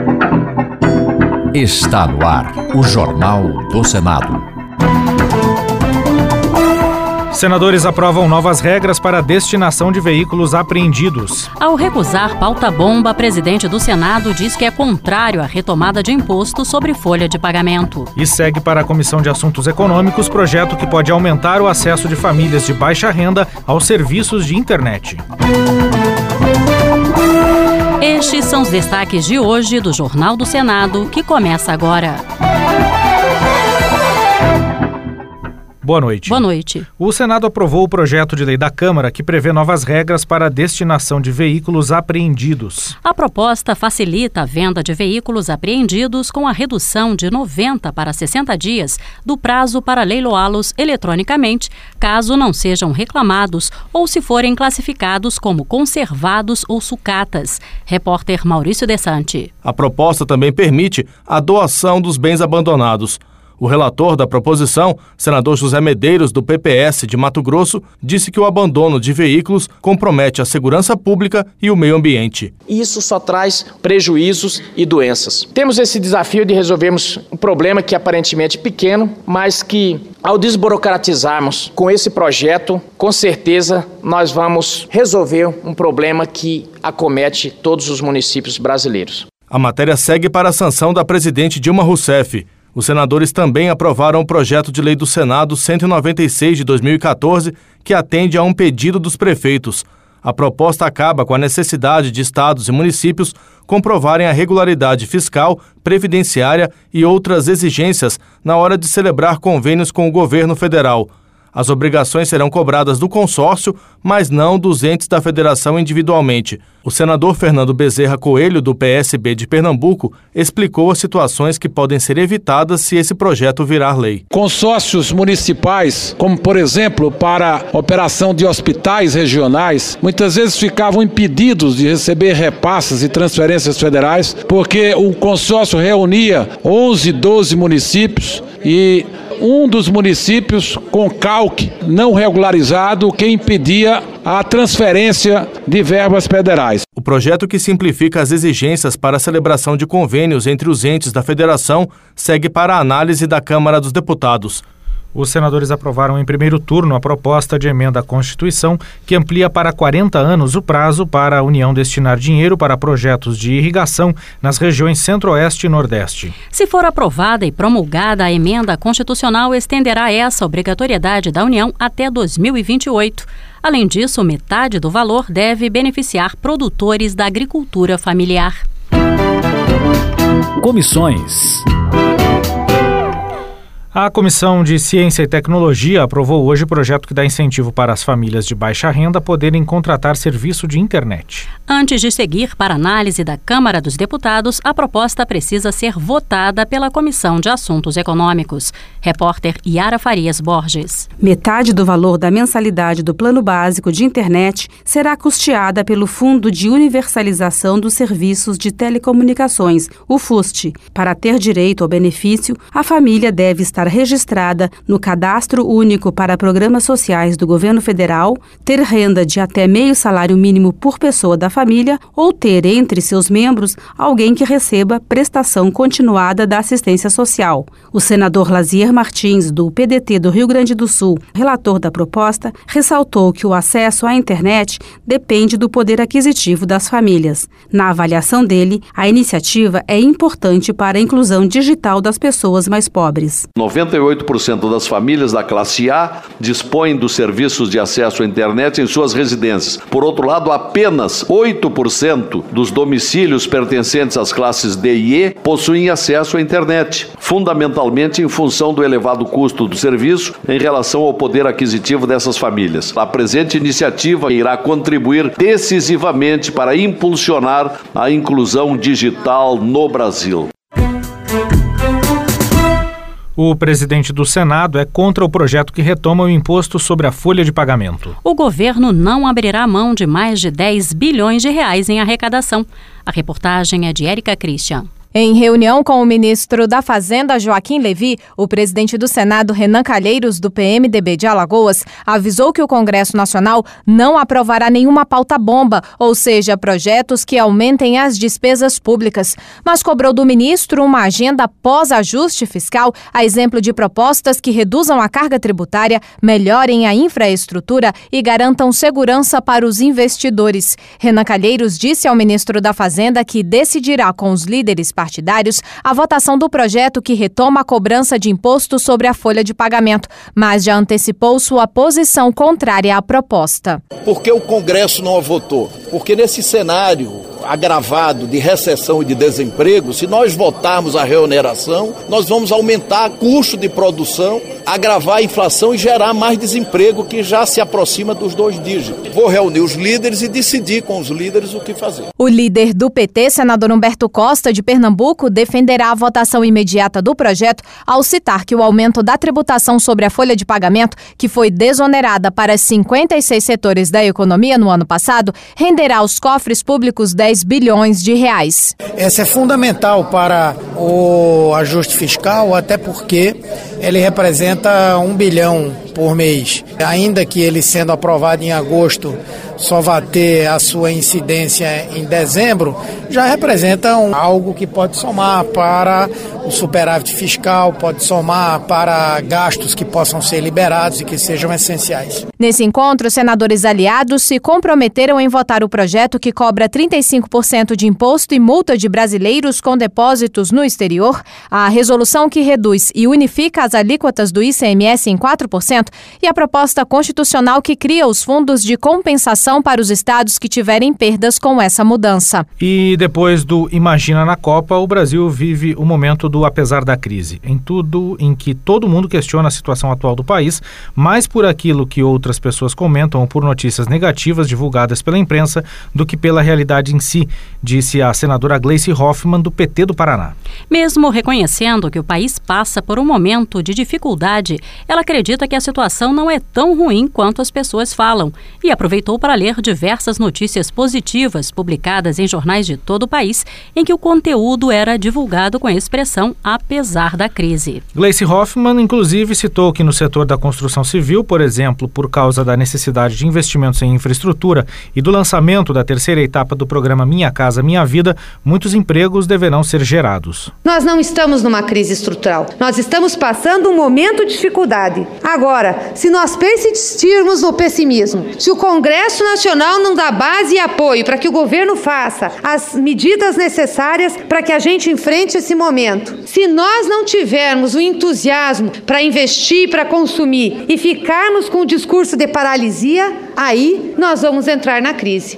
Está no ar o Jornal do Senado. Senadores aprovam novas regras para a destinação de veículos apreendidos. Ao recusar pauta-bomba, presidente do Senado diz que é contrário à retomada de imposto sobre folha de pagamento. E segue para a Comissão de Assuntos Econômicos projeto que pode aumentar o acesso de famílias de baixa renda aos serviços de internet. Estes são os destaques de hoje do Jornal do Senado, que começa agora. Boa noite. Boa noite. O Senado aprovou o projeto de lei da Câmara que prevê novas regras para a destinação de veículos apreendidos. A proposta facilita a venda de veículos apreendidos com a redução de 90 para 60 dias do prazo para leiloá-los eletronicamente, caso não sejam reclamados ou se forem classificados como conservados ou sucatas. Repórter Maurício Desante. A proposta também permite a doação dos bens abandonados. O relator da proposição, senador José Medeiros, do PPS de Mato Grosso, disse que o abandono de veículos compromete a segurança pública e o meio ambiente. Isso só traz prejuízos e doenças. Temos esse desafio de resolvermos um problema que é aparentemente pequeno, mas que, ao desburocratizarmos com esse projeto, com certeza nós vamos resolver um problema que acomete todos os municípios brasileiros. A matéria segue para a sanção da presidente Dilma Rousseff. Os senadores também aprovaram o projeto de lei do Senado 196 de 2014, que atende a um pedido dos prefeitos. A proposta acaba com a necessidade de estados e municípios comprovarem a regularidade fiscal, previdenciária e outras exigências na hora de celebrar convênios com o governo federal. As obrigações serão cobradas do consórcio, mas não dos entes da federação individualmente. O senador Fernando Bezerra Coelho, do PSB de Pernambuco, explicou as situações que podem ser evitadas se esse projeto virar lei. Consórcios municipais, como por exemplo para operação de hospitais regionais, muitas vezes ficavam impedidos de receber repasses e transferências federais, porque o consórcio reunia 11, 12 municípios e um dos municípios com CALC não regularizado, que impedia a transferência de verbas federais. O projeto que simplifica as exigências para a celebração de convênios entre os entes da federação segue para a análise da Câmara dos Deputados. Os senadores aprovaram em primeiro turno a proposta de emenda à Constituição que amplia para 40 anos o prazo para a União destinar dinheiro para projetos de irrigação nas regiões Centro-Oeste e Nordeste. Se for aprovada e promulgada, a emenda constitucional estenderá essa obrigatoriedade da União até 2028. Além disso, metade do valor deve beneficiar produtores da agricultura familiar. Comissões. A Comissão de Ciência e Tecnologia aprovou hoje o projeto que dá incentivo para as famílias de baixa renda poderem contratar serviço de internet. Antes de seguir para análise da Câmara dos Deputados, a proposta precisa ser votada pela Comissão de Assuntos Econômicos. Repórter Yara Farias Borges. Metade do valor da mensalidade do Plano Básico de Internet será custeada pelo Fundo de Universalização dos Serviços de Telecomunicações, o FUST. Para ter direito ao benefício, a família deve estar registrada no Cadastro Único para Programas Sociais do Governo Federal, ter renda de até meio salário mínimo por pessoa da família ou ter entre seus membros alguém que receba prestação continuada da assistência social. O senador Lazier Martins, do PDT do Rio Grande do Sul, relator da proposta, ressaltou que o acesso à internet depende do poder aquisitivo das famílias. Na avaliação dele, a iniciativa é importante para a inclusão digital das pessoas mais pobres. 98% das famílias da classe A dispõem dos serviços de acesso à internet em suas residências. Por outro lado, apenas 8% dos domicílios pertencentes às classes D e E possuem acesso à internet, fundamentalmente em função do elevado custo do serviço em relação ao poder aquisitivo dessas famílias. A presente iniciativa irá contribuir decisivamente para impulsionar a inclusão digital no Brasil. O presidente do Senado é contra o projeto que retoma o imposto sobre a folha de pagamento. O governo não abrirá mão de mais de 10 bilhões de reais em arrecadação. A reportagem é de Érica Christian. Em reunião com o ministro da Fazenda, Joaquim Levy, o presidente do Senado, Renan Calheiros, do PMDB de Alagoas, avisou que o Congresso Nacional não aprovará nenhuma pauta-bomba, ou seja, projetos que aumentem as despesas públicas, mas cobrou do ministro uma agenda pós-ajuste fiscal, a exemplo de propostas que reduzam a carga tributária, melhorem a infraestrutura e garantam segurança para os investidores. Renan Calheiros disse ao ministro da Fazenda que decidirá com os líderes partidários a votação do projeto que retoma a cobrança de imposto sobre a folha de pagamento, mas já antecipou sua posição contrária à proposta. Por que o Congresso não a votou? Porque nesse cenário agravado de recessão e de desemprego, se nós votarmos a reoneração, nós vamos aumentar o custo de produção, agravar a inflação e gerar mais desemprego que já se aproxima dos 2 dígitos. Vou reunir os líderes e decidir com os líderes o que fazer. O líder do PT, senador Humberto Costa, de Pernambuco, defenderá a votação imediata do projeto ao citar que o aumento da tributação sobre a folha de pagamento, que foi desonerada para 56 setores da economia no ano passado, renderá aos cofres públicos 10 bilhões de reais. Essa é fundamental para o ajuste fiscal, até porque ele representa 1 bilhão por mês. Ainda que ele sendo aprovado em agosto só vai ter a sua incidência em dezembro, já representa algo que pode somar para o superávit fiscal, pode somar para gastos que possam ser liberados e que sejam essenciais. Nesse encontro, os senadores aliados se comprometeram em votar o projeto que cobra 35% de imposto e multa de brasileiros com depósitos no exterior, a resolução que reduz e unifica as alíquotas do ICMS em 4% e a proposta constitucional que cria os fundos de compensação para os estados que tiverem perdas com essa mudança. E depois do Imagina na Copa, o Brasil vive o momento do apesar da crise. Em tudo em que todo mundo questiona a situação atual do país, mais por aquilo que outras pessoas comentam ou por notícias negativas divulgadas pela imprensa do que pela realidade em si, disse a senadora Gleice Hoffmann, do PT do Paraná. Mesmo reconhecendo que o país passa por um momento de dificuldade, ela acredita que a situação não é tão ruim quanto as pessoas falam e aproveitou para ler diversas notícias positivas publicadas em jornais de todo o país em que o conteúdo era divulgado com a expressão apesar da crise. Gleice Hoffmann, inclusive, citou que no setor da construção civil, por exemplo, por causa da necessidade de investimentos em infraestrutura e do lançamento da terceira etapa do programa Minha Casa Minha Vida, muitos empregos deverão ser gerados. Nós não estamos numa crise estrutural, nós estamos passando um momento de dificuldade. Agora, se nós persistirmos no pessimismo, se o Congresso Nacional não dá base e apoio para que o governo faça as medidas necessárias para que a gente enfrente esse momento, se nós não tivermos o entusiasmo para investir, para consumir e ficarmos com o discurso de paralisia, aí nós vamos entrar na crise.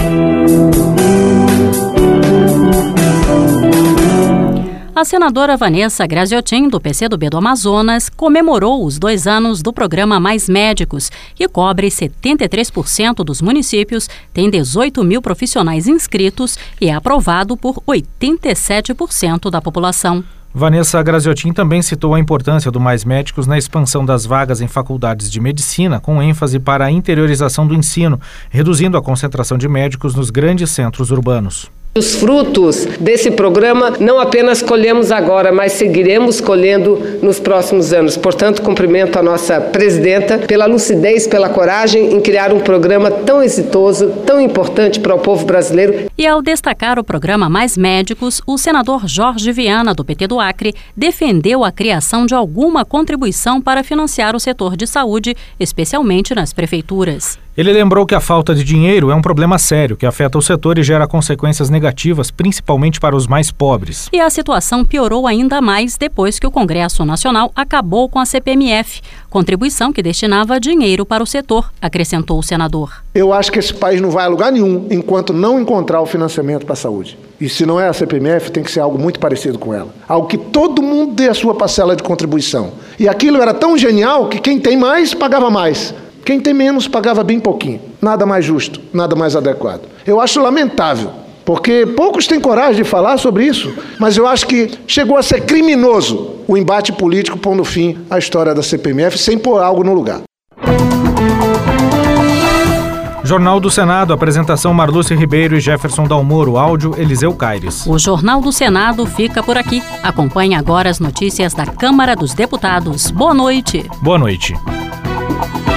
A senadora Vanessa Graziotin, do PCdoB do Amazonas, comemorou os 2 anos do programa Mais Médicos, que cobre 73% dos municípios, tem 18 mil profissionais inscritos e é aprovado por 87% da população. Vanessa Graziotin também citou a importância do Mais Médicos na expansão das vagas em faculdades de medicina, com ênfase para a interiorização do ensino, reduzindo a concentração de médicos nos grandes centros urbanos. Os frutos desse programa não apenas colhemos agora, mas seguiremos colhendo nos próximos anos. Portanto, cumprimento a nossa presidenta pela lucidez, pela coragem em criar um programa tão exitoso, tão importante para o povo brasileiro. E ao destacar o programa Mais Médicos, o senador Jorge Viana, do PT do Acre, defendeu a criação de alguma contribuição para financiar o setor de saúde, especialmente nas prefeituras. Ele lembrou que a falta de dinheiro é um problema sério que afeta o setor e gera consequências negativas, principalmente para os mais pobres. E a situação piorou ainda mais depois que o Congresso Nacional acabou com a CPMF, contribuição que destinava dinheiro para o setor, acrescentou o senador. Eu acho que esse país não vai a lugar nenhum enquanto não encontrar o financiamento para a saúde. E se não é a CPMF, tem que ser algo muito parecido com ela. Algo que todo mundo dê a sua parcela de contribuição. E aquilo era tão genial que quem tem mais pagava mais. Quem tem menos pagava bem pouquinho. Nada mais justo, nada mais adequado. Eu acho lamentável, porque poucos têm coragem de falar sobre isso, mas eu acho que chegou a ser criminoso o embate político pondo fim à história da CPMF sem pôr algo no lugar. Jornal do Senado, apresentação Marluce Ribeiro e Jefferson Dalmoro, áudio Eliseu Caires. O Jornal do Senado fica por aqui. Acompanhe agora as notícias da Câmara dos Deputados. Boa noite. Boa noite.